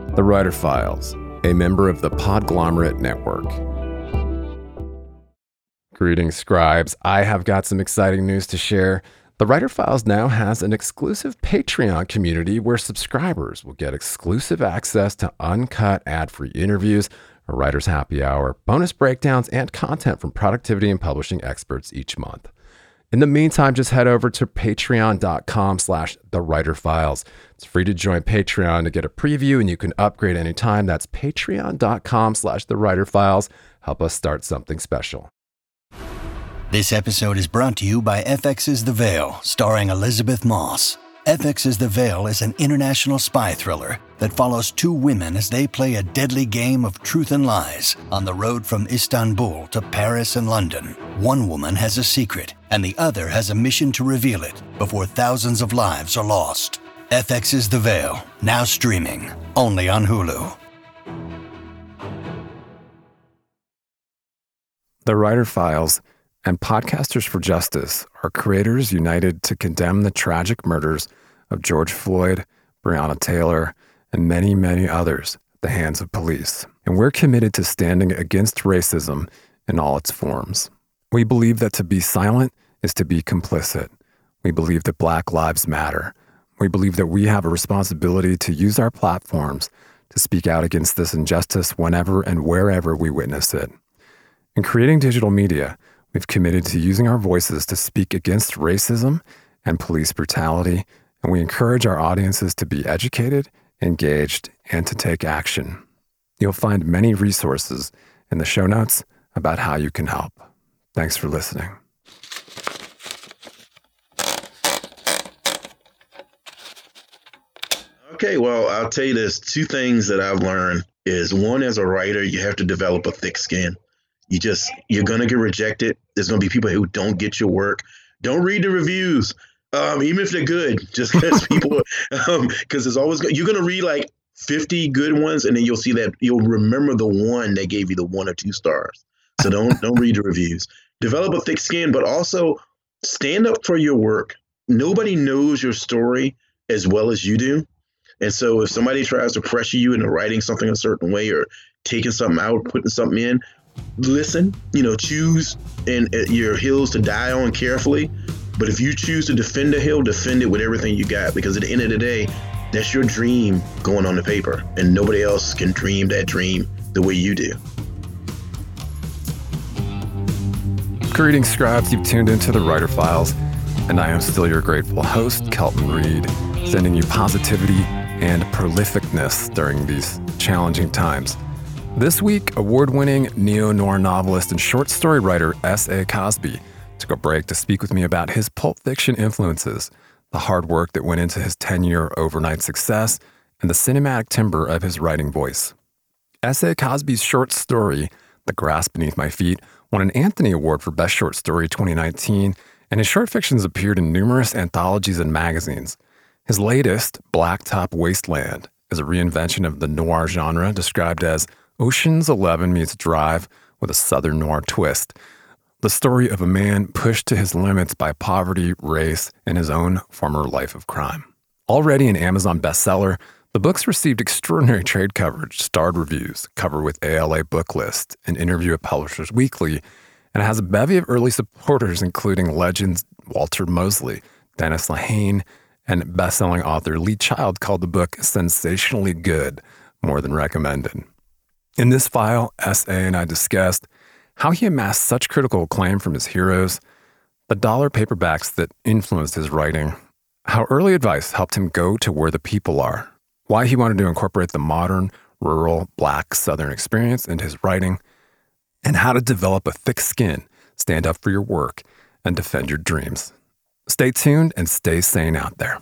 The Writer Files, a member of the Podglomerate Network. Greetings, scribes. I have got some exciting news to share. The Writer Files now has an exclusive Patreon community where subscribers will get exclusive access to uncut ad-free interviews, a writer's happy hour, bonus breakdowns, and content from productivity and publishing experts each month. In the meantime, just head over to patreon.com/thewriterfiles. It's free to join Patreon to get a preview, and you can upgrade anytime. That's patreon.com/thewriterfiles. Help us start something special. This episode is brought to you by FX's The Veil, starring Elizabeth Moss. FX's The Veil is an international spy thriller that follows two women as they play a deadly game of truth and lies on the road from Istanbul to Paris and London. One woman has a secret, and the other has a mission to reveal it before thousands of lives are lost. FX's The Veil, now streaming, only on Hulu. The Writer Files and Podcasters for Justice are creators united to condemn the tragic murders of George Floyd, Breonna Taylor, and many, many others at the hands of police. And we're committed to standing against racism in all its forms. We believe that to be silent is to be complicit. We believe that Black Lives Matter. We believe that we have a responsibility to use our platforms to speak out against this injustice whenever and wherever we witness it. In creating digital media, we've committed to using our voices to speak against racism and police brutality, and we encourage our audiences to be educated, engaged, and to take action. You'll find many resources in the show notes about how you can help. Thanks for listening. Okay, well, I'll tell you there's two things that I've learned is one, as a writer, you have to develop a thick skin. You're going to get rejected. There's going to be people who don't get your work. Don't read the reviews, even if they're good, just because people, because there's always, you're going to read like 50 good ones, and then you'll see that you'll remember the one that gave you the 1 or 2 stars. So don't read the reviews. Develop a thick skin, but also stand up for your work. Nobody knows your story as well as you do. And so if somebody tries to pressure you into writing something a certain way or taking something out, putting something in, listen, choose and your hills to die on carefully. But if you choose to defend a hill, defend it with everything you got, because at the end of the day, that's your dream going on the paper, and nobody else can dream that dream the way you do. Greetings, scribes. You've tuned into the Writer Files, and I am still your grateful host, Kelton Reed, sending you positivity and prolificness during these challenging times. This week, award-winning neo-noir novelist and short story writer S.A. Cosby took a break to speak with me about his Pulp Fiction influences, the hard work that went into his 10-year overnight success, and the cinematic timbre of his writing voice. S.A. Cosby's short story, The Grass Beneath My Feet, won an Anthony Award for Best Short Story 2019, and his short fictions appeared in numerous anthologies and magazines. His latest, Blacktop Wasteland, is a reinvention of the noir genre described as Ocean's 11 meets Drive with a Southern noir twist. The story of a man pushed to his limits by poverty, race, and his own former life of crime. Already an Amazon bestseller, the book's received extraordinary trade coverage, starred reviews, cover with ALA Book List, an interview at Publishers Weekly, and has a bevy of early supporters including legends Walter Mosley, Dennis Lehane, and bestselling author Lee Child called the book sensationally good, more than recommended. In this file, S.A. and I discussed how he amassed such critical acclaim from his heroes, the dollar paperbacks that influenced his writing, how early advice helped him go to where the people are, why he wanted to incorporate the modern, rural, Black Southern experience into his writing, and how to develop a thick skin, stand up for your work, and defend your dreams. Stay tuned and stay sane out there.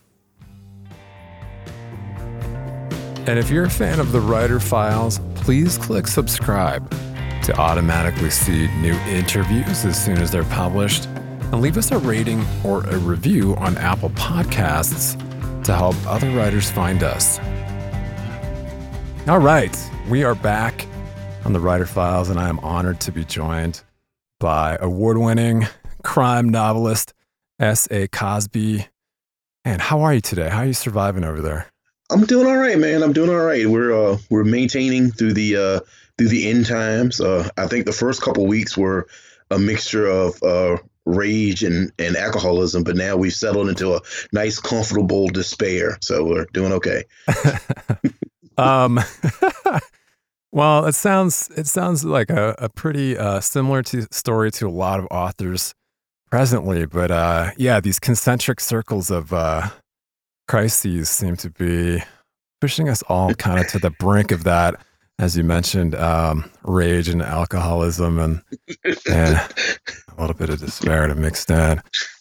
And if you're a fan of the Writer Files, please click subscribe to automatically see new interviews as soon as they're published, and leave us a rating or a review on Apple Podcasts to help other writers find us. All right, we are back on the Writer Files, and I am honored to be joined by award-winning crime novelist S.A. Cosby. And how are you today? How are you surviving over there? I'm doing all right, man. I'm doing all right. We're maintaining through the end times. I think the first couple weeks were a mixture of rage and alcoholism, but now we've settled into a nice, comfortable despair. So we're doing okay. um, well, it sounds like a pretty similar story to a lot of authors presently, but yeah, these concentric circles of crises seem to be pushing us all kind of to the brink of that, as you mentioned, rage and alcoholism and a little bit of despair to mixed in.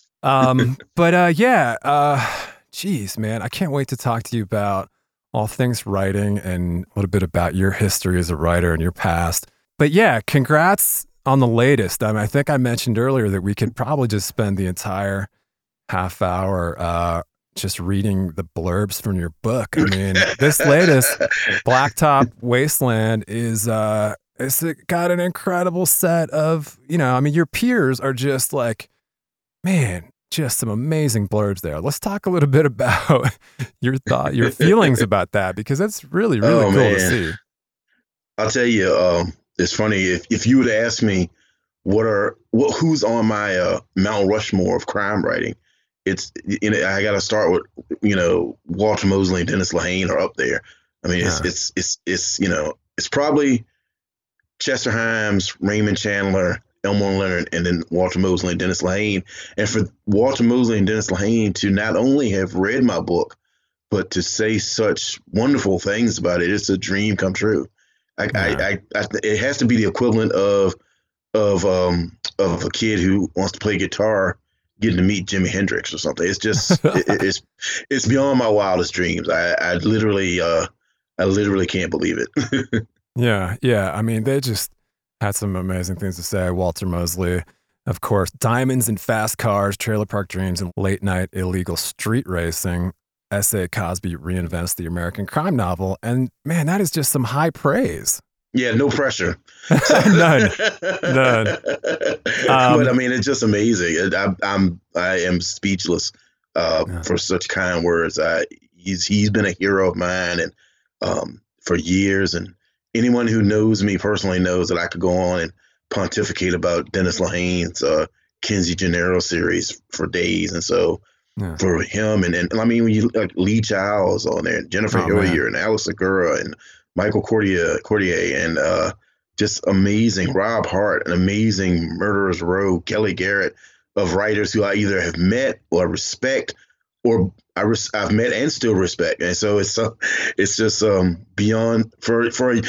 Geez, man, I can't wait to talk to you about all things writing and a little bit about your history as a writer and your past. But yeah, congrats on the latest. I think I mentioned earlier that we could probably just spend the entire half hour just reading the blurbs from your book. I mean, this latest Blacktop Wasteland is it's got an incredible set of, your peers are just like, man, just some amazing blurbs there. Let's talk a little bit about your feelings about that, because that's really, really cool to see. I'll tell you, it's funny if you would ask me who's on my Mount Rushmore of crime writing. It's I got to start with Walter Mosley and Dennis Lehane are up there. I mean, it's probably Chester Himes, Raymond Chandler, Elmore Leonard, and then Walter Mosley and Dennis Lehane. And for Walter Mosley and Dennis Lehane to not only have read my book, but to say such wonderful things about it, it's a dream come true. It has to be the equivalent of a kid who wants to play guitar getting to meet Jimi Hendrix or something. It's just it's beyond my wildest dreams. I literally can't believe it. Yeah. I mean, they just had some amazing things to say. Walter Mosley, of course, diamonds and fast cars, trailer park dreams, and late night illegal street racing. S.A. Cosby reinvents the American crime novel, and man, that is just some high praise. Yeah, no pressure. None. But I mean, it's just amazing. I am speechless for such kind words. He's been a hero of mine, and for years. And anyone who knows me personally knows that I could go on and pontificate about Dennis Lehane's Kinsey Gennaro series for days. And so for him, and I mean, when you like Lee Childs on there, and Jennifer Hillier, and Alex Segura, and Michael Cordier, and just amazing Rob Hart, an amazing Murderers Row, Kelly Garrett, of writers who I either have met or respect, or I've met and still respect. And so it's just beyond for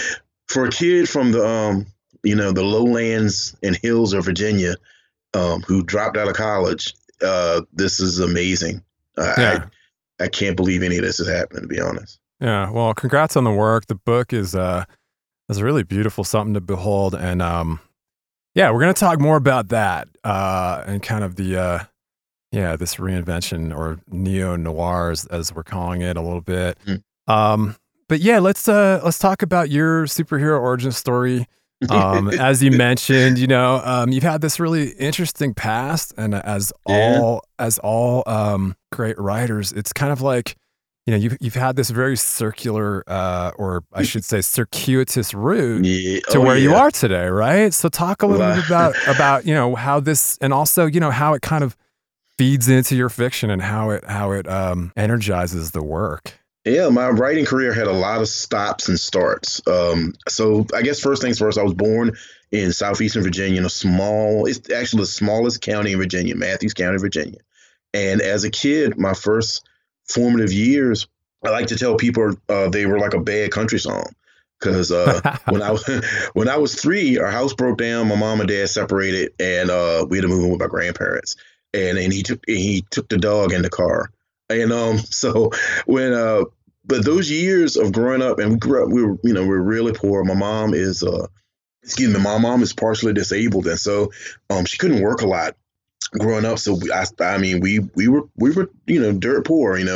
a kid from the the lowlands and hills of Virginia who dropped out of college. This is amazing. I can't believe any of this is happening, to be honest. Yeah, well, congrats on the work. The book is really beautiful, something to behold, and we're going to talk more about that and kind of the this reinvention or neo-noir as we're calling it a little bit. But yeah, let's talk about your superhero origin story. As you mentioned, you've had this really interesting past, and as all great writers, it's kind of like, you've had this very circular, or I should say circuitous route to where you are today, right? So talk a little bit about how this, and also, how it kind of feeds into your fiction and how it energizes the work. Yeah, my writing career had a lot of stops and starts. So I guess first things first, I was born in southeastern Virginia, it's actually the smallest county in Virginia, Matthews County, Virginia. And as a kid, my first formative years, I like to tell people they were like a bad country song. Because when I was 3, our house broke down, my mom and dad separated, and we had to move in with my grandparents. And he took the dog in the car. And so when but those years of growing up, and we were really poor. My mom is partially disabled, and so she couldn't work a lot growing up. So we were dirt poor. We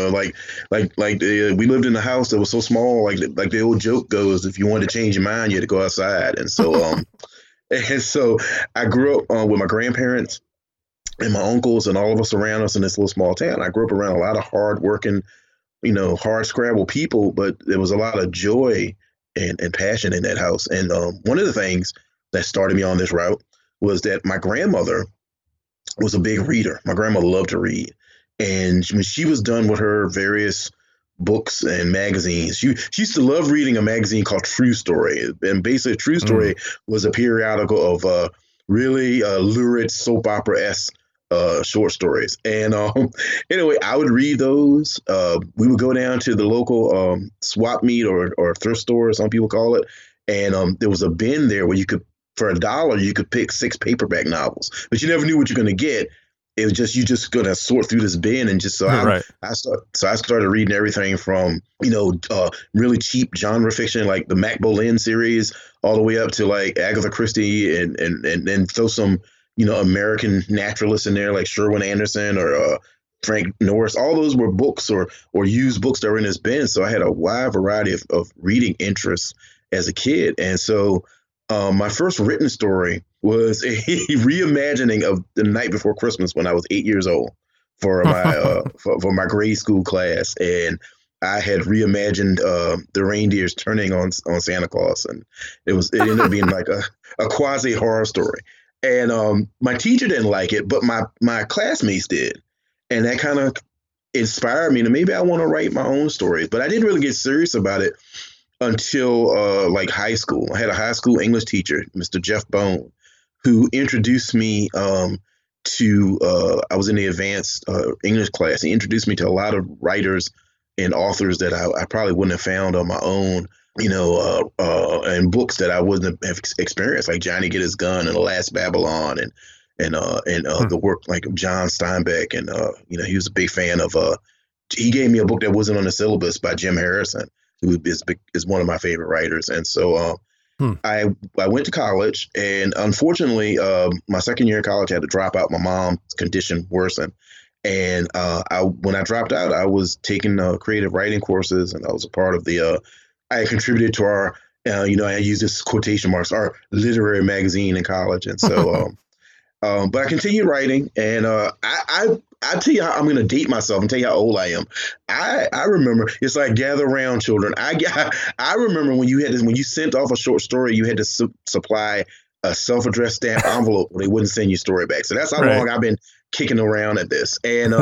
lived in a house that was so small, like the old joke goes, if you wanted to change your mind, you had to go outside. And so and so I grew up with my grandparents and my uncles and all of us around us in this little small town. I grew up around a lot of hardworking hard scrabble people, but there was a lot of joy and passion in that house. And one of the things that started me on this route was that my grandmother was a big reader. My grandmother loved to read. And when she was done with her various books and magazines, she used to love reading a magazine called True Story. And basically, True Story was a periodical of really lurid soap opera-esque short stories. And anyway, I would read those. We would go down to the local swap meet or thrift store, some people call it. And there was a bin there where for $1, you could pick 6 paperback novels, but you never knew what you're going to get. It was just, you just going to sort through this bin. And just I started reading everything from, really cheap genre fiction, like the Mac Bolan series, all the way up to like Agatha Christie and throw some, American naturalists in there like Sherwin Anderson or Frank Norris. All those were books or used books that were in this bin. So I had a wide variety of reading interests as a kid. And so my first written story was a reimagining of The Night Before Christmas when I was 8 years old for my for my grade school class, and I had reimagined the reindeers turning on Santa Claus, and it ended up being like a quasi horror story. And my teacher didn't like it, but my classmates did, and that kind of inspired me to maybe I want to write my own stories. But I didn't really get serious about it until like high school. I had a high school English teacher, Mr. Jeff Bone, who introduced me to I was in the advanced English class. He introduced me to a lot of writers and authors that I probably wouldn't have found on my own, and books that I wouldn't have experienced, like Johnny Get His Gun and The Last Babylon and the work like of John Steinbeck. And, he was a big fan of, he gave me a book that wasn't on the syllabus by Jim Harrison, who is one of my favorite writers. And so I went to college, and unfortunately, my second year in college, I had to drop out. My mom's condition worsened. And when I dropped out, I was taking creative writing courses, and I was a part of I had contributed to our, I use this quotation marks, our literary magazine in college. And so, but I continued writing, and I tell you how I'm going to date myself and tell you how old I am. I remember, it's like gather around, children. I remember when you sent off a short story, you had to supply a self-addressed stamp envelope where they wouldn't send your story back. So that's how long I've been kicking around at this. And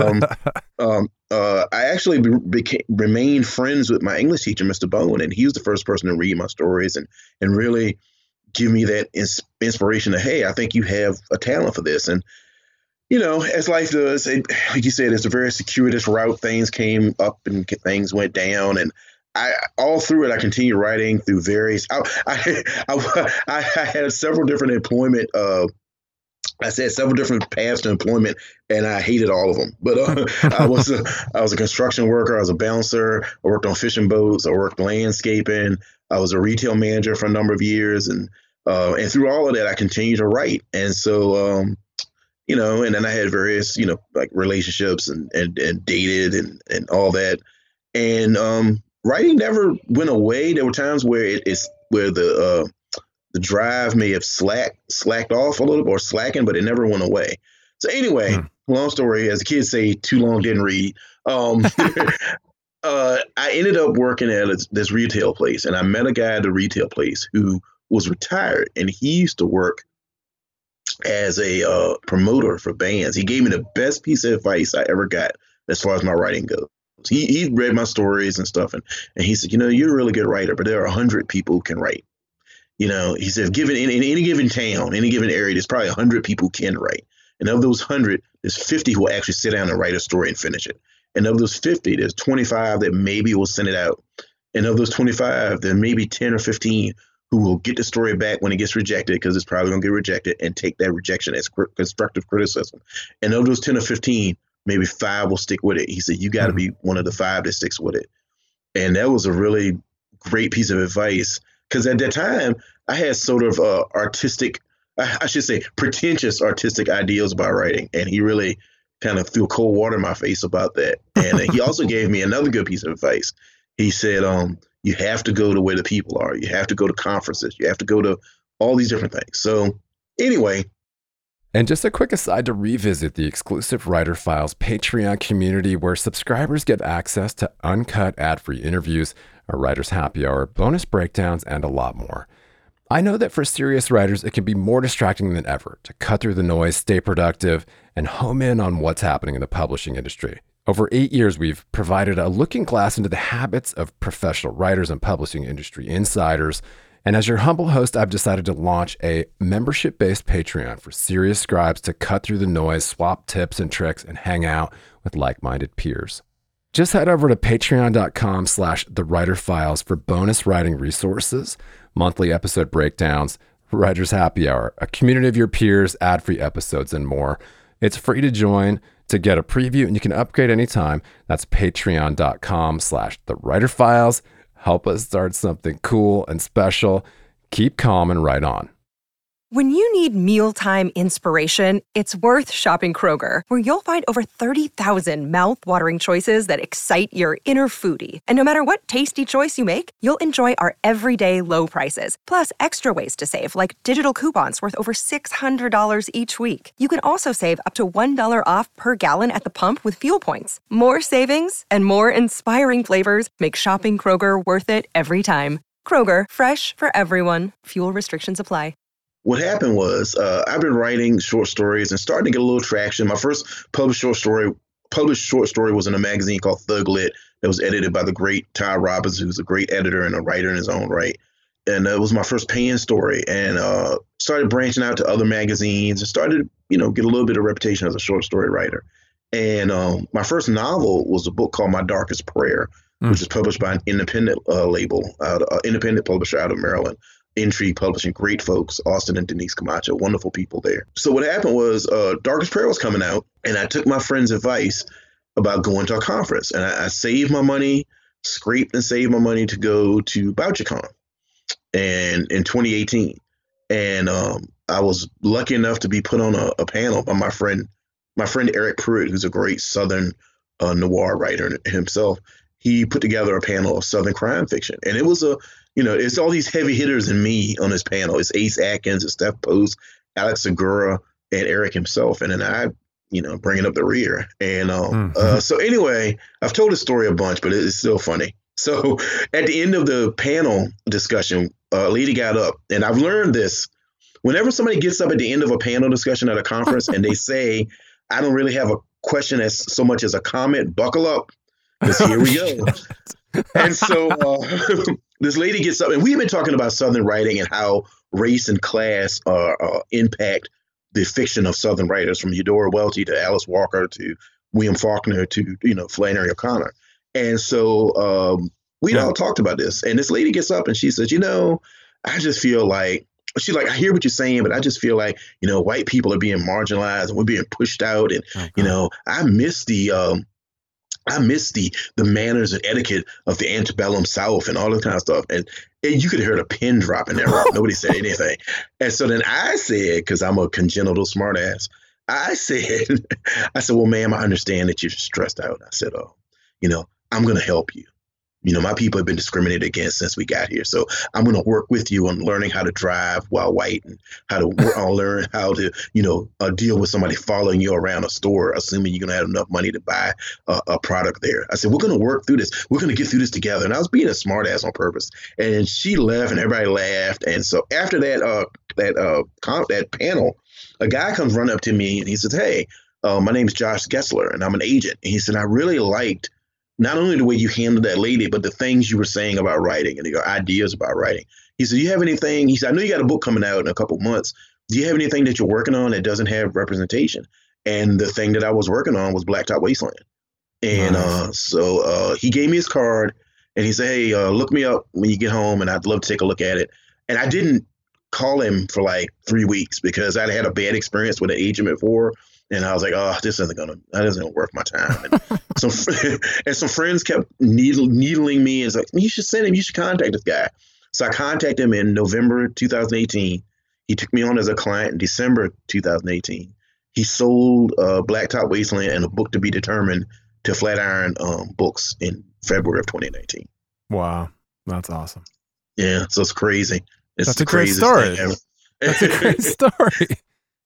I actually remained friends with my English teacher, Mr. Bone, and he was the first person to read my stories and really give me that inspiration of, hey, I think you have a talent for this. And as life does, like you said, it's a very circuitous route. Things came up and things went down, and all through it, I continued writing through various. I had several different employment. I said several different paths to employment, and I hated all of them. But I was a construction worker. I was a bouncer. I worked on fishing boats. I worked landscaping. I was a retail manager for a number of years, and through all of that, I continued to write. And so. And then I had various, like relationships and dated and all that. And writing never went away. There were times where where the drive may have slacked off a little bit or slackened, but it never went away. So anyway, long story, as the kids say, too long didn't read. I ended up working at this retail place, and I met a guy at the retail place who was retired, and he used to work as a promoter for bands. He gave me the best piece of advice I ever got as far as my writing goes. He read my stories and stuff, and he said, you're a really good writer, but there are 100 people who can write. He said, given in any given town, any given area, there's probably 100 people who can write. And of those 100, there's 50 who will actually sit down and write a story and finish it. And of those 50, there's 25 that maybe will send it out. And of those 25, there may be 10 or 15 who will get the story back when it gets rejected, because it's probably going to get rejected, and take that rejection as constructive criticism. And of those 10 or 15, maybe 5 will stick with it. He said, you got to be one of the 5 that sticks with it. And that was a really great piece of advice, because at that time, I had sort of I should say pretentious artistic ideals about writing. And he really kind of threw cold water in my face about that. And he also gave me another good piece of advice. He said, you have to go to where the people are. You have to go to conferences. You have to go to all these different things. So anyway, And just a quick aside to revisit the exclusive Writer Files Patreon community where subscribers get access to uncut ad-free interviews, a writer's happy hour, bonus breakdowns, and a lot more. I know that for serious writers, it can be more distracting than ever to cut through the noise, stay productive, and home in on what's happening in the publishing industry. Over 8 years, we've provided a looking glass into the habits of professional writers and publishing industry insiders. And as your humble host, I've decided to launch a membership-based Patreon for serious scribes to cut through the noise, swap tips and tricks, and hang out with like-minded peers. Just head over to patreon.com/thewriterfiles for bonus writing resources, monthly episode breakdowns, writer's happy hour, a community of your peers, ad-free episodes, and more. It's free to join to get a preview, and you can upgrade anytime. That's patreon.com/thewriterfiles. Help us start something cool and special. Keep calm and write on. When you need mealtime inspiration, it's worth shopping Kroger, where you'll find over 30,000 mouth-watering choices that excite your inner foodie. And no matter what tasty choice you make, you'll enjoy our everyday low prices, plus extra ways to save, like digital coupons worth over $600 each week. You can also save up to $1 off per gallon at the pump with fuel points. More savings and more inspiring flavors make shopping Kroger worth it every time. Kroger, fresh for everyone. Fuel restrictions apply. What happened was I've been writing short stories and starting to get a little traction. My first published short story was in a magazine called Thug Lit that was edited by the great Ty Robbins, who's a great editor and a writer in his own right. And it was my first paying story, and started branching out to other magazines and started, get a little bit of reputation as a short story writer. And my first novel was a book called My Darkest Prayer, which is published by an independent independent publisher out of Maryland. Intrigue Publishing, great folks, Austin and Denise Camacho, wonderful people there. So what happened was Darkest Prayer was coming out, and I took my friend's advice about going to a conference. And I saved my money, scraped and saved my money to go to BoucherCon and in 2018. And I was lucky enough to be put on a panel by my friend Eric Pruitt, who's a great Southern noir writer himself. He put together a panel of Southern crime fiction. And it was it's all these heavy hitters and me on this panel. It's Ace Atkins, it's Steph Post, Alex Segura, and Eric himself. And then I, bringing up the rear. And so anyway, I've told this story a bunch, but it's still funny. So at the end of the panel discussion, a lady got up, and I've learned this. Whenever somebody gets up at the end of a panel discussion at a conference and they say, I don't really have a question as so much as a comment, buckle up, because here we go. And so this lady gets up, and we've been talking about Southern writing and how race and class impact the fiction of Southern writers, from Eudora Welty to Alice Walker to William Faulkner to, Flannery O'Connor. And so we all talked about this. And this lady gets up and she says, I just feel like, she's like, I hear what you're saying, but I just feel like, white people are being marginalized and we're being pushed out. And, I miss the manners and etiquette of the antebellum South and all that kind of stuff. And you could hear the pin drop in there. Nobody said anything. And so then I said, because I'm a congenital smartass, I said, well, ma'am, I understand that you're stressed out. I said, I'm going to help you. My people have been discriminated against since we got here. So I'm going to work with you on learning how to drive while white and how to learn how to, deal with somebody following you around a store, assuming you're going to have enough money to buy a product there. I said, we're going to work through this. We're going to get through this together. And I was being a smart ass on purpose. And she left and everybody laughed. And so after that panel, a guy comes running up to me and he says, hey, my name is Josh Gessler and I'm an agent. And he said, I really liked not only the way you handled that lady, but the things you were saying about writing and your ideas about writing. He said, you have anything? He said, I know you got a book coming out in a couple of months. Do you have anything that you're working on that doesn't have representation? And the thing that I was working on was Blacktop Wasteland. And so he gave me his card and he said, hey, look me up when you get home and I'd love to take a look at it. And I didn't call him for like 3 weeks because I'd had a bad experience with an agent before. And I was like, this isn't gonna worth my time. And some friends kept needling me. And it's like, you should send him. You should contact this guy. So I contacted him in November 2018. He took me on as a client in December 2018. He sold Blacktop Wasteland and A Book to Be Determined to Flatiron Books in February of 2019. Wow, that's awesome. Yeah, so it's crazy. That's a great story. That's a great story.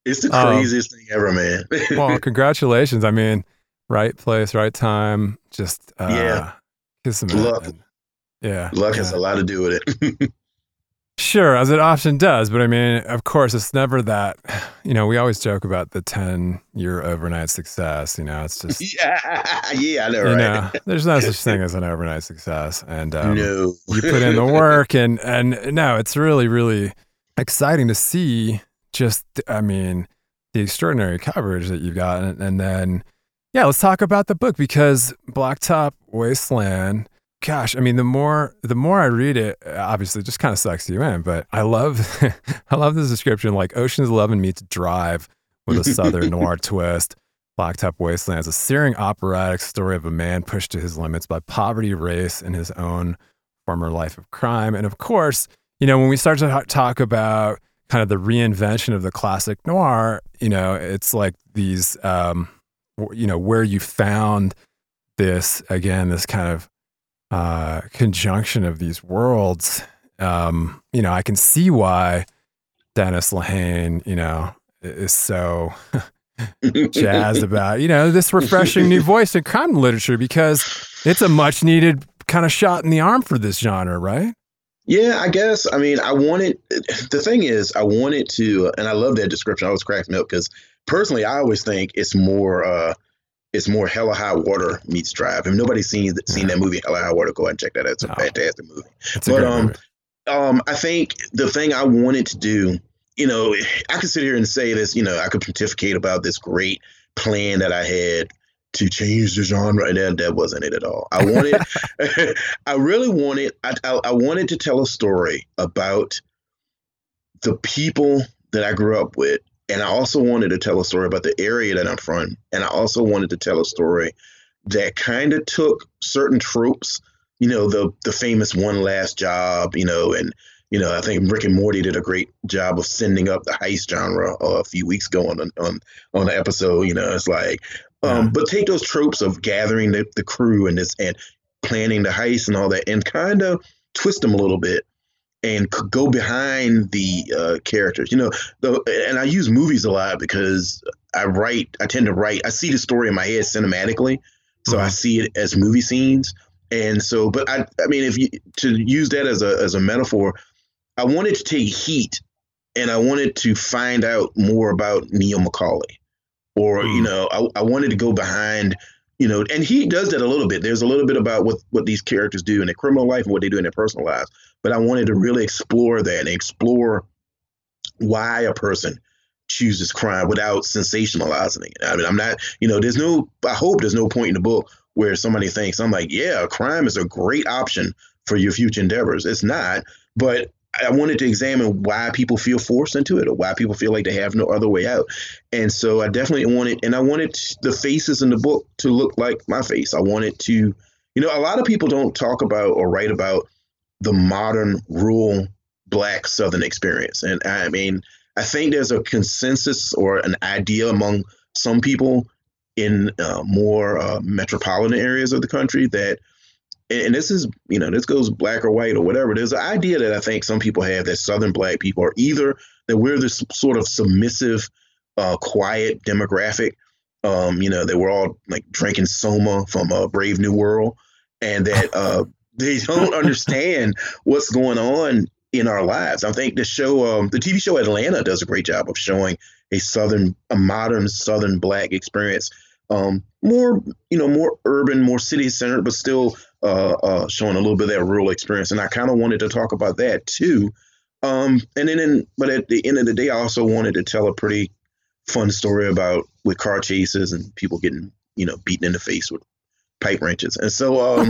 It's the craziest thing ever, man. Well, congratulations. I mean, right place, right time. Just kiss them. Luck. Yeah. Luck has a lot to do with it. Sure, as it often does. But I mean, of course, it's never that, we always joke about the 10-year overnight success. It's just, I know, right? There's no such thing as an overnight success. And no. You put in the work and no, it's really, really exciting to see just, the extraordinary coverage that you've got. And then, let's talk about the book, because Blacktop Wasteland, gosh, the more I read it, obviously it just kind of sucks you in, but I love this description, like Ocean's 11 meets Drive with a Southern noir twist. Blacktop Wasteland is a searing operatic story of a man pushed to his limits by poverty, race, and his own former life of crime. And of course, when we start to talk about kind of the reinvention of the classic noir, it's like these, where you found this, again, this kind of conjunction of these worlds. I can see why Dennis Lehane, is so jazzed about, this refreshing new voice in crime literature, because it's a much needed kind of shot in the arm for this genre, right? Yeah, I guess. The thing is, I wanted to, and I love that description. I was cracking up because personally, I always think it's more Hell or High Water meets Drive. If nobody's seen that movie, Hell or High Water, go ahead and check that out. It's a fantastic movie. It's a great movie. I think the thing I wanted to do, I could sit here and say this, I could pontificate about this great plan that I had to change the genre, and that wasn't it at all. I wanted, I wanted to tell a story about the people that I grew up with. And I also wanted to tell a story about the area that I'm from. And I also wanted to tell a story that kind of took certain tropes, the famous One Last Job, and, I think Rick and Morty did a great job of sending up the heist genre a few weeks ago on the episode. It's like, but take those tropes of gathering the crew and planning the heist and all that, and kind of twist them a little bit and go behind the characters, and I use movies a lot because I tend to write, I see the story in my head cinematically. So I see it as movie scenes. And so, but to use that as a metaphor, I wanted to take Heat and I wanted to find out more about Neil McCauley, or, I wanted to go behind, and he does that a little bit. There's a little bit about what these characters do in their criminal life and what they do in their personal lives. But I wanted to really explore that and explore why a person chooses crime without sensationalizing it. I'm not, I hope there's no point in the book where somebody thinks, I'm like, yeah, crime is a great option for your future endeavors. It's not, but I wanted to examine why people feel forced into it, or why people feel like they have no other way out. And so I definitely wanted the faces in the book to look like my face. I wanted to, a lot of people don't talk about or write about the modern rural Black Southern experience. And I think there's a consensus or an idea among some people in more metropolitan areas of the country that, and this is, this goes Black or white or whatever, there's an idea that I think some people have that Southern Black people are either that we're this sort of submissive, quiet demographic, that we're all like drinking Soma from Brave New World, and that they don't understand what's going on in our lives. I think the TV show Atlanta does a great job of showing a modern Southern Black experience, more urban, more city centered, but still showing a little bit of that rural experience. And I kind of wanted to talk about that too. But at the end of the day, I also wanted to tell a pretty fun story with car chases and people getting, beaten in the face with pipe wrenches. And so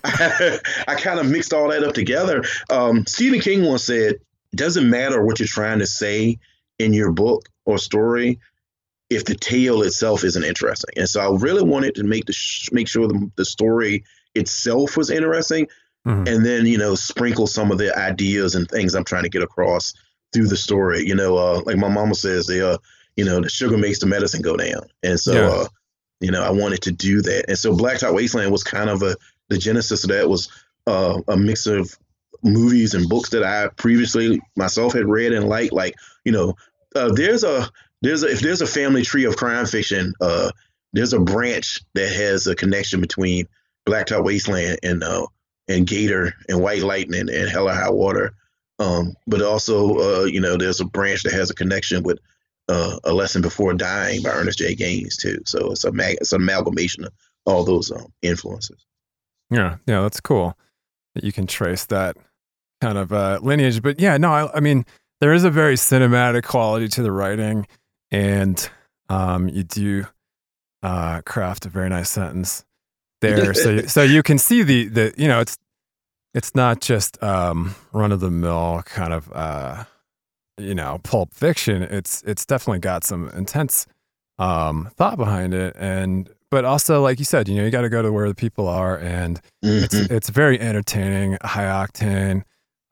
I kind of mixed all that up together. Stephen King once said, it doesn't matter what you're trying to say in your book or story if the tale itself isn't interesting. And so I really wanted to make sure the story itself was interesting, and then, sprinkle some of the ideas and things I'm trying to get across through the story. Like my mama says, the sugar makes the medicine go down. And so, I wanted to do that. And so Blacktop Wasteland was kind of the genesis of that was a mix of movies and books that I previously myself had read and liked. Like, there's a if there's a family tree of crime fiction, there's a branch that has a connection between Blacktop Wasteland and Gator and White Lightning and Hell or High Water. But also, there's a branch that has a connection with A Lesson Before Dying by Ernest J. Gaines too. So it's an amalgamation of all those influences. Yeah, that's cool that you can trace that kind of lineage. But yeah, no, I mean, there is a very cinematic quality to the writing, and you do craft a very nice sentence there. So you can see the it's not just run of the mill kind of pulp fiction. It's definitely got some intense thought behind it, but also, like you said, you got to go to where the people are, and it's very entertaining, high octane.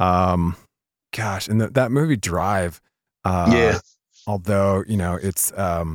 Gosh, and that movie Drive, although it's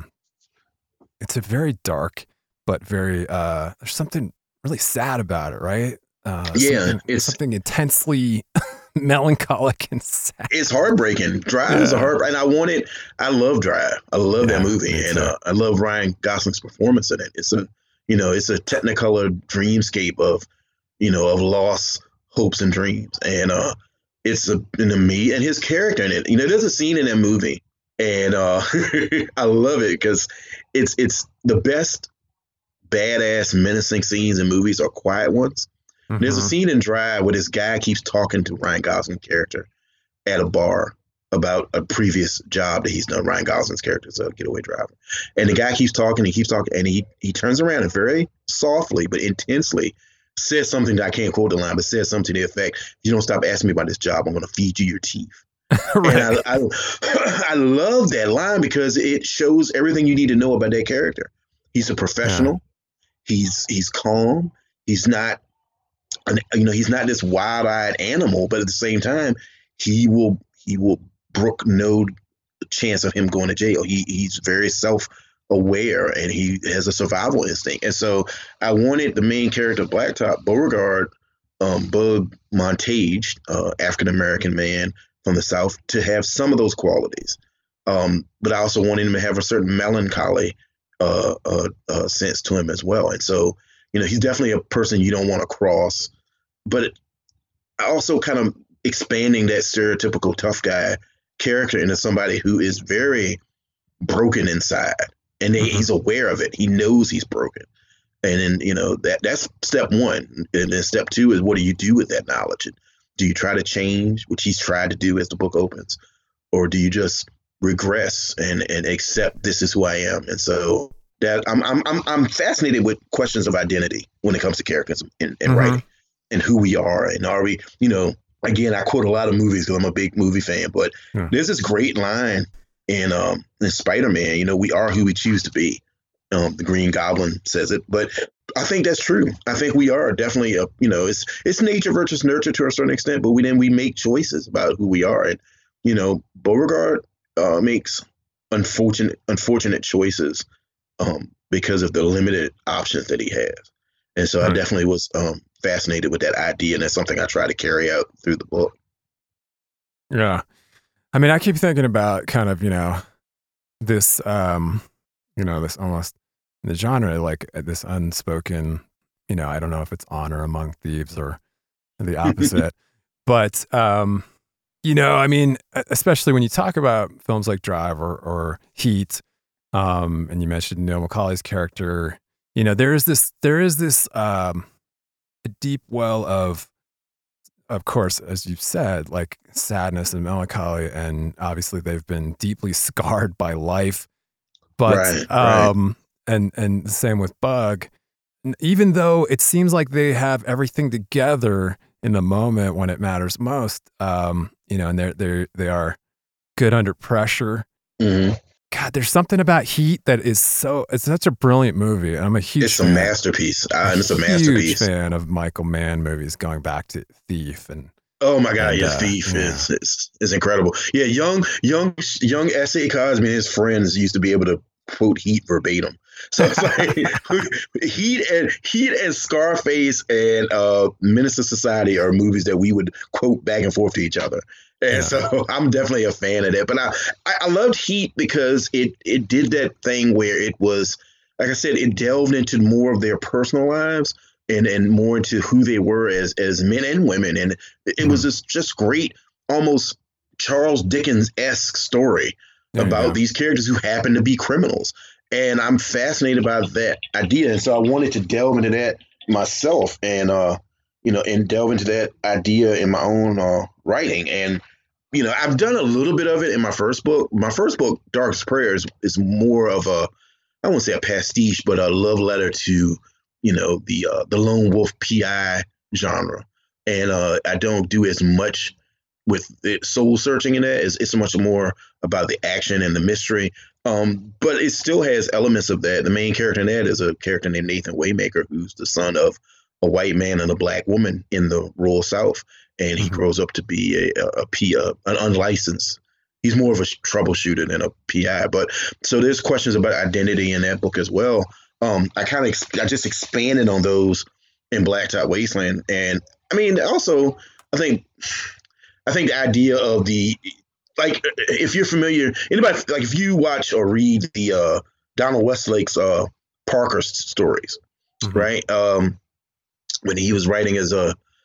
a very dark, but very there's something really sad about it, right? It's something intensely melancholic and sad. It's heartbreaking. Drive is and I love Drive. I love that movie, and I love Ryan Gosling's performance in it. It's a Technicolor dreamscape of lost hopes and dreams, and it's me and his character in it. There's a scene in that movie, and I love it because it's the best badass menacing scenes in movies are quiet ones. Mm-hmm. There's a scene in Drive where this guy keeps talking to Ryan Gosling's character at a bar about a previous job that he's done. Ryan Gosling's character is a getaway driver, and the guy keeps talking, and he turns around and very softly but intensely says something that I can't quote the line, but says something to the effect, "If you don't stop asking me about this job, I'm going to feed you your teeth." Right. And I love that line because it shows everything you need to know about that character. He's a professional. Yeah. He's calm. He's not, he's not this wild-eyed animal, but at the same time, he will brook no chance of him going to jail. He's very self-aware, and he has a survival instinct. And so I wanted the main character, Blacktop, Beauregard, Bug Montage, African-American man from the South, to have some of those qualities. But I also wanted him to have a certain melancholy sense to him as well. And so, he's definitely a person you don't want to cross, but also kind of expanding that stereotypical tough guy character into somebody who is very broken inside, and he's aware of it. He knows he's broken. And then, that's step one. And then step two is, what do you do with that knowledge? Do you try to change, which he's tried to do as the book opens, or do you just regress and accept this is who I am? And so that I'm fascinated with questions of identity when it comes to characters in writing, and who we are, and are we, again, I quote a lot of movies because I'm a big movie fan, but there's this great line in Spider-Man, we are who we choose to be. The Green Goblin says it, but I think that's true. I think we are definitely it's nature versus nurture to a certain extent, but we make choices about who we are. And, Beauregard makes unfortunate choices because of the limited options that he has. And so I definitely was fascinated with that idea, and that's something I try to carry out through the book. Yeah. I mean, I keep thinking about kind of, this, this almost in the genre, like this unspoken, I don't know if it's honor among thieves or the opposite, but, I mean, especially when you talk about films like Drive or Heat, and you mentioned Neil Macaulay's character, there is this a deep well of course, as you've said, like sadness and melancholy, and obviously they've been deeply scarred by life. But and the same with Bug. Even though it seems like they have everything together in the moment when it matters most, and they are good under pressure. Mm-hmm. God, there's something about Heat that is it's such a brilliant movie. I'm a huge It's a masterpiece. It's a masterpiece. Huge fan of Michael Mann movies, going back to Thief and. Oh my God! Thief is incredible. Yeah, young S.A. Cosby and his friends used to be able to quote Heat verbatim. So it's like Heat and Scarface and Menace to Society are movies that we would quote back and forth to each other. And so I'm definitely a fan of that. But I loved Heat because it did that thing where it was, like I said, it delved into more of their personal lives and more into who they were as men and women. And it was just great, almost Charles Dickens-esque story about these characters who happen to be criminals. And I'm fascinated by that idea. And so I wanted to delve into that myself and, and delve into that idea in my own writing. And, I've done a little bit of it in my first book. My first book, Darkest Prayers, is more of I won't say a pastiche, but a love letter to, the lone wolf PI genre. And I don't do as much with the soul searching in that. It's much more about the action and the mystery. But it still has elements of that. The main character in that is a character named Nathan Waymaker, who's the son of a white man and a black woman in the rural South. And he grows up to be an unlicensed. He's more of a troubleshooter than a PI. But so there's questions about identity in that book as well. I just expanded on those in Blacktop Wasteland. And I mean, also, I think the idea of if you're familiar, anybody, like if you watch or read the Donald Westlake's Parker stories, right? When he was writing he's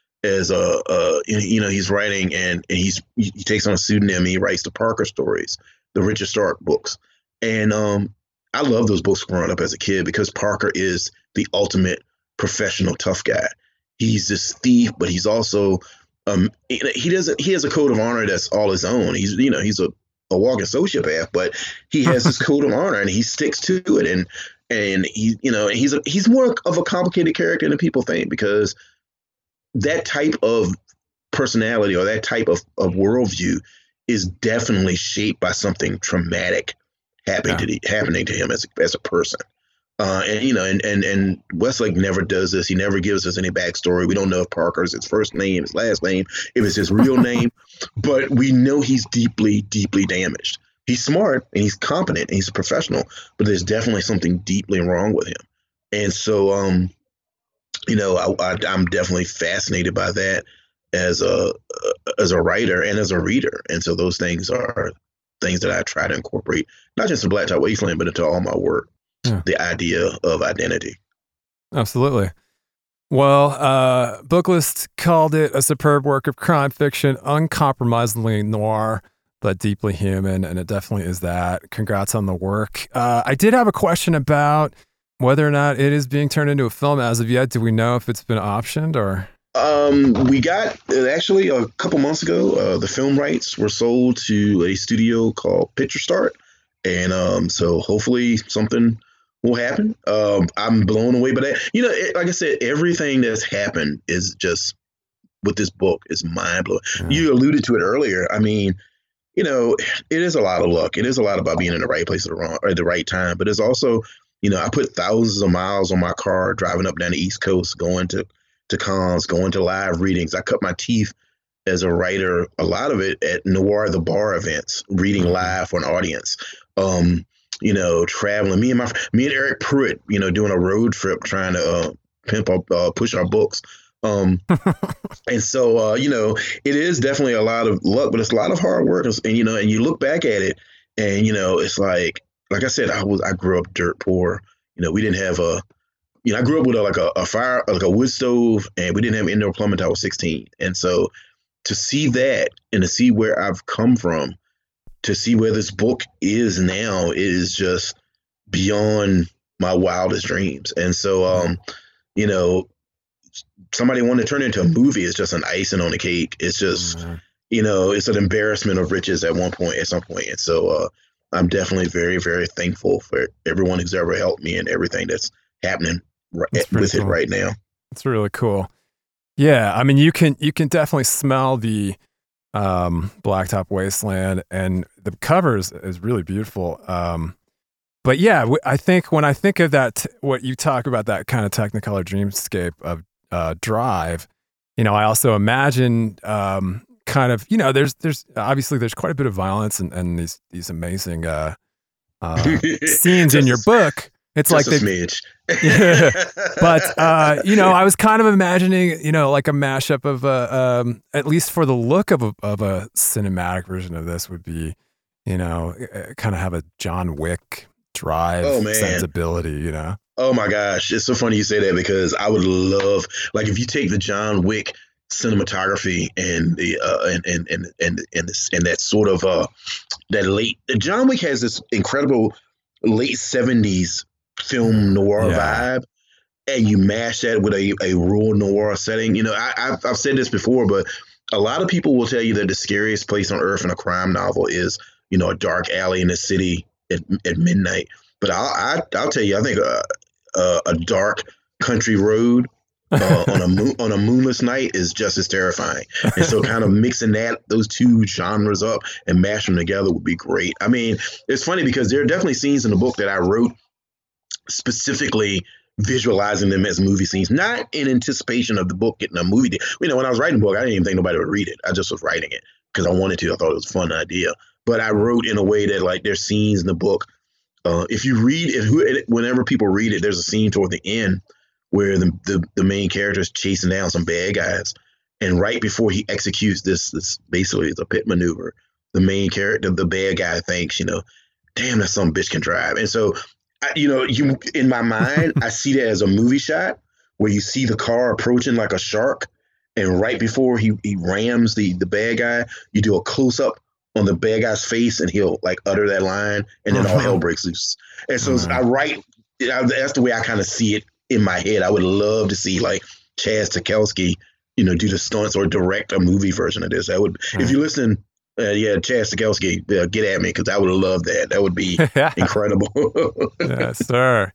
writing and he takes on a pseudonym and he writes the Parker stories, the Richard Stark books. And I love those books growing up as a kid because Parker is the ultimate professional tough guy. He's this thief, but he's also he has a code of honor that's all his own. He's a walking sociopath, but he has this code of honor and he sticks to it. And he's more of a complicated character than people think, because that type of personality or that type of worldview is definitely shaped by something traumatic happening to him as a person. And Westlake never does this. He never gives us any backstory. We don't know if Parker's his first name, his last name, if it's his real name, but we know he's deeply, deeply damaged. He's smart and he's competent and he's a professional, but there's definitely something deeply wrong with him. And so, I'm definitely fascinated by that as a writer and as a reader. And so those things are things that I try to incorporate, not just in Blacktop Wasteland, but into all my work. The idea of identity. Absolutely. Well, Booklist called it a superb work of crime fiction, uncompromisingly noir, but deeply human, and it definitely is that. Congrats on the work. I did have a question about whether or not it is being turned into a film as of yet. Do we know if it's been optioned or? We got, actually, a couple months ago, the film rights were sold to a studio called Picture Start. And so hopefully something will happen. I'm blown away by that. Like I said, everything that's happened is just, with this book, is mind blowing. You alluded to it earlier. I mean, it is a lot of luck. It is a lot about being in the right place at the right time. But it's also, I put thousands of miles on my car driving up down the East Coast, going to cons, going to live readings. I cut my teeth as a writer, a lot of it at Noir the Bar events, reading live for an audience. Traveling. Me and Eric Pruitt, doing a road trip trying to push our books. And so, it is definitely a lot of luck, but it's a lot of hard work. And, and you look back at it and, it's like I said, I grew up dirt poor. We didn't have I grew up with a fire, like a wood stove, and we didn't have indoor plumbing until I was 16. And so to see that and to see where I've come from, to see where this book is now is just beyond my wildest dreams. And so, somebody wanting to turn it into a movie is just an icing on the cake. It's just, it's an embarrassment of riches at some point. And so I'm definitely very, very thankful for everyone who's ever helped me and everything that's happening with it right now. It's really cool. Yeah. I mean, you can definitely smell the Blacktop Wasteland, and the cover is really beautiful. But yeah, I think when I think of that, what you talk about, that kind of Technicolor dreamscape of Drive, I also imagine kind of, there's obviously there's quite a bit of violence and these amazing scenes in your book. It's just like a smidge. But I was kind of imagining, like a mashup of at least for the look of a cinematic version of this would be, kind of have a John Wick drive sensibility, Oh my gosh, it's so funny you say that because I would love, like, if you take the John Wick cinematography and the and that sort of that late John Wick has this incredible late 70s film noir vibe, and you mash that with a rural noir setting. I've said this before, but a lot of people will tell you that the scariest place on earth in a crime novel is a dark alley in the city at midnight. But I'll tell you, I think a dark country road on a moonless night is just as terrifying. And so kind of mixing those two genres up and mash them together would be great. I mean, it's funny because there are definitely scenes in the book that I wrote specifically visualizing them as movie scenes, not in anticipation of the book getting a movie. When I was writing the book, I didn't even think nobody would read it. I just was writing it because I wanted to. I thought it was a fun idea. But I wrote in a way that, like, there's scenes in the book. If you read it, whenever people read it, there's a scene toward the end where the main character is chasing down some bad guys. And right before he executes this basically it's a pit maneuver, the main character, the bad guy thinks, damn, that some bitch can drive. And so, you in my mind, I see that as a movie shot where you see the car approaching like a shark. And right before he rams the bad guy, you do a close up on the bad guy's face and he'll like utter that line and then all hell breaks loose. And so that's the way I kind of see it in my head. I would love to see like Chaz Stahelski, do the stunts or direct a movie version of this. That would, if you listen, Chaz Stahelski, get at me because I would love that. That would be incredible. Yes, sir.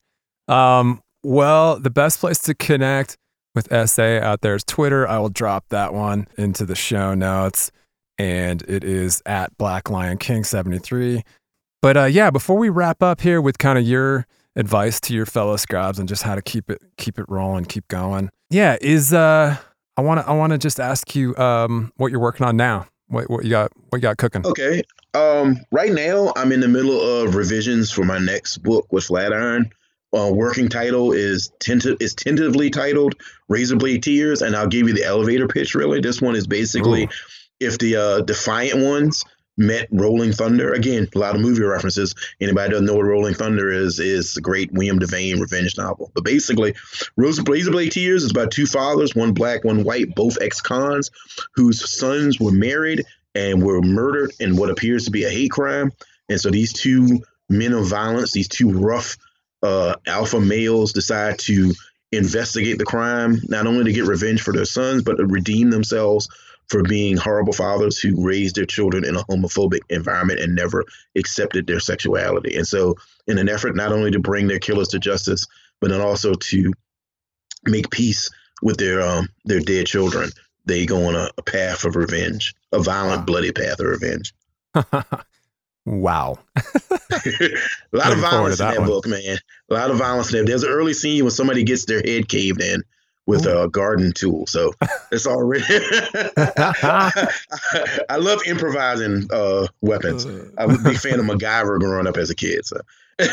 Well, the best place to connect with SA out there is Twitter. I will drop that one into the show notes. And it is at Black Lion King 73. But before we wrap up here with kind of your advice to your fellow scribes and just how to keep it rolling, keep going. Yeah, I want to just ask you what you're working on now. What you got cooking? Okay. Right now I'm in the middle of revisions for my next book with Flatiron. Working title is tentatively titled Razorblade Tears, and I'll give you the elevator pitch. Really, this one is basically if the Defiant Ones met Rolling Thunder. Again, a lot of movie references. Anybody doesn't know what Rolling Thunder is the great William Devane revenge novel. But basically, Razorblade Tears is about two fathers, one black, one white, both ex-cons, whose sons were married and were murdered in what appears to be a hate crime. And so these two men of violence, these two rough alpha males, decide to investigate the crime, not only to get revenge for their sons, but to redeem themselves for being horrible fathers who raised their children in a homophobic environment and never accepted their sexuality. And so in an effort not only to bring their killers to justice, but then also to make peace with their dead children, they go on a path of revenge, a violent, bloody path of revenge. Wow. A lot of violence in that book, man. A lot of violence in there. There's an early scene when somebody gets their head caved in with a garden tool. So it's already I love improvising weapons. I'm a big fan of MacGyver growing up as a kid. So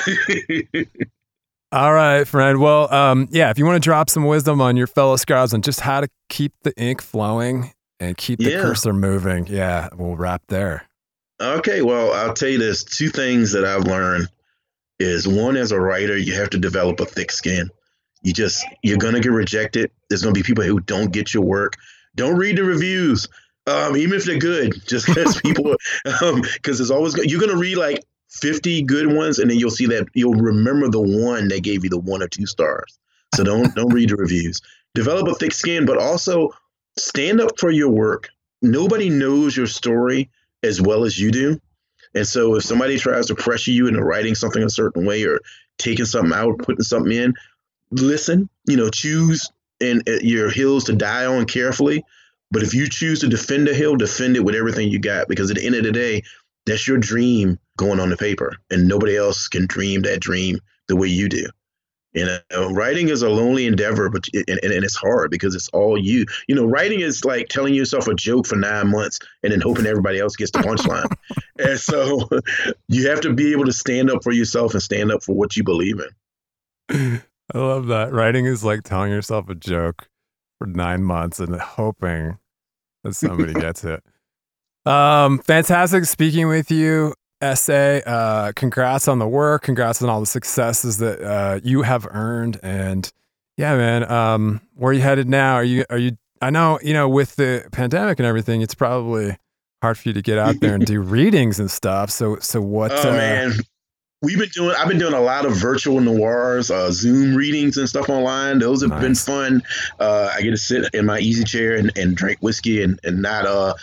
all right, friend. Well, if you want to drop some wisdom on your fellow scribes on just how to keep the ink flowing and keep the cursor moving, we'll wrap there. Okay, well, I'll tell you there's two things that I've learned is one, as a writer, you have to develop a thick skin. You're going to get rejected. There's going to be people who don't get your work. Don't read the reviews, even if they're good, just because people, because there's always, you're going to read like 50 good ones, and then you'll see that you'll remember the one that gave you the 1 or 2 stars. So don't read the reviews. Develop a thick skin, but also stand up for your work. Nobody knows your story as well as you do. And so if somebody tries to pressure you into writing something a certain way or taking something out, putting something in, listen, choose your hills to die on carefully. But if you choose to defend a hill, defend it with everything you got, because at the end of the day, that's your dream going on the paper, and nobody else can dream that dream the way you do. Writing is a lonely endeavor, but and it's hard because it's all you. Writing is like telling yourself a joke for 9 months and then hoping everybody else gets the punchline. And so you have to be able to stand up for yourself and stand up for what you believe in. I love that. Writing is like telling yourself a joke for 9 months and hoping that somebody gets it. Fantastic speaking with you, S.A. Congrats on the work. Congrats on all the successes that you have earned. And yeah, man, where are you headed now? Are you? I know, with the pandemic and everything, it's probably hard for you to get out there and do readings and stuff. So what? Oh man, I've been doing a lot of virtual noirs, Zoom readings and stuff online. Those have been fun. I get to sit in my easy chair and drink whiskey and not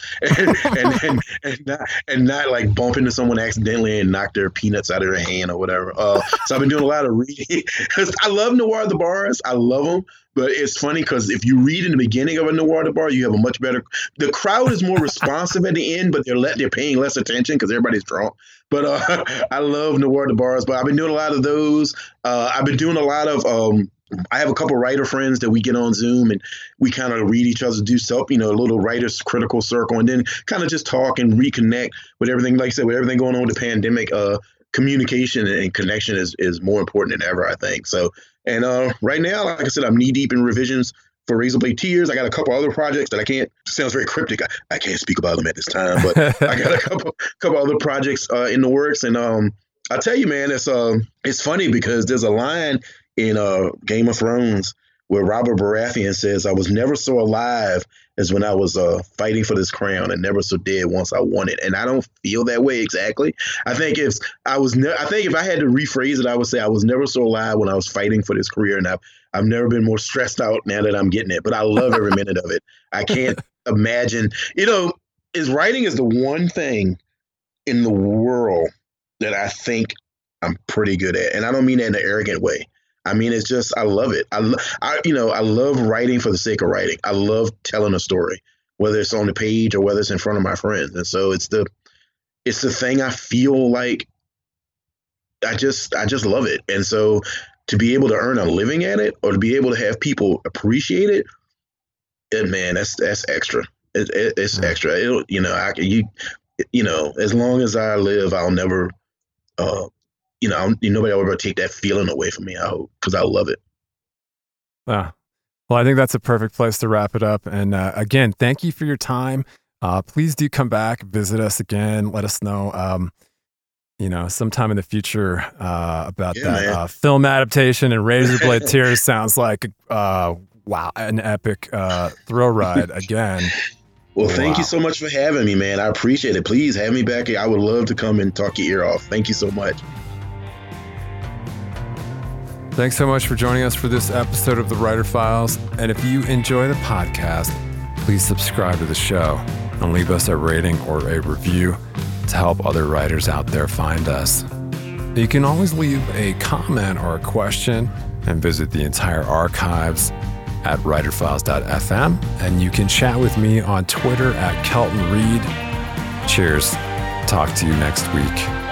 and not like bump into someone accidentally and knock their peanuts out of their hand or whatever. So I've been doing a lot of reading. I love Noir the Bars. I love them. But it's funny because if you read in the beginning of a Noir the Bar, you have a much better. The crowd is more responsive at the end, but they're paying less attention because everybody's drunk. But I love Noir the Bars. But I've been doing a lot of those. I've been doing a lot of. I have a couple writer friends that we get on Zoom and we kind of read each other, do stuff, a little writers critical circle, and then kind of just talk and reconnect with everything. Like I said, with everything going on with the pandemic, communication and connection is more important than ever, I think. So. And right now, like I said, I'm knee deep in revisions for Razorblade Tears. I got a couple other projects that I can't. Sounds very cryptic. I can't speak about them at this time, but I got a couple other projects in the works. And I tell you, man, it's funny because there's a line in Game of Thrones where Robert Baratheon says, "I was never so alive as when I was fighting for this crown, and never so dead once I won it." And I don't feel that way exactly. I think if I had to rephrase it, I would say I was never so alive when I was fighting for this career, and I've never been more stressed out now that I'm getting it. But I love every minute of it. I can't imagine. Writing is the one thing in the world that I think I'm pretty good at, and I don't mean that in an arrogant way. I mean, it's just, I love it. I love writing for the sake of writing. I love telling a story, whether it's on the page or whether it's in front of my friends. And so it's the thing I feel like I just love it. And so to be able to earn a living at it or to be able to have people appreciate it, man, that's extra. It's extra. As long as I live, I'll never, nobody will ever take that feeling away from me. Because I love it. Well, I think that's a perfect place to wrap it up. And again, thank you for your time. Please do come back, visit us again. Let us know, sometime in the future about that film adaptation. And Razorblade Tears sounds like, wow, an epic thrill ride again. Well, thank you so much for having me, man. I appreciate it. Please have me back. I would love to come and talk your ear off. Thank you so much. Thanks so much for joining us for this episode of The Writer Files. And if you enjoy the podcast, please subscribe to the show and leave us a rating or a review to help other writers out there find us. You can always leave a comment or a question and visit the entire archives at writerfiles.fm. And you can chat with me on Twitter at Kelton Reed. Cheers. Talk to you next week.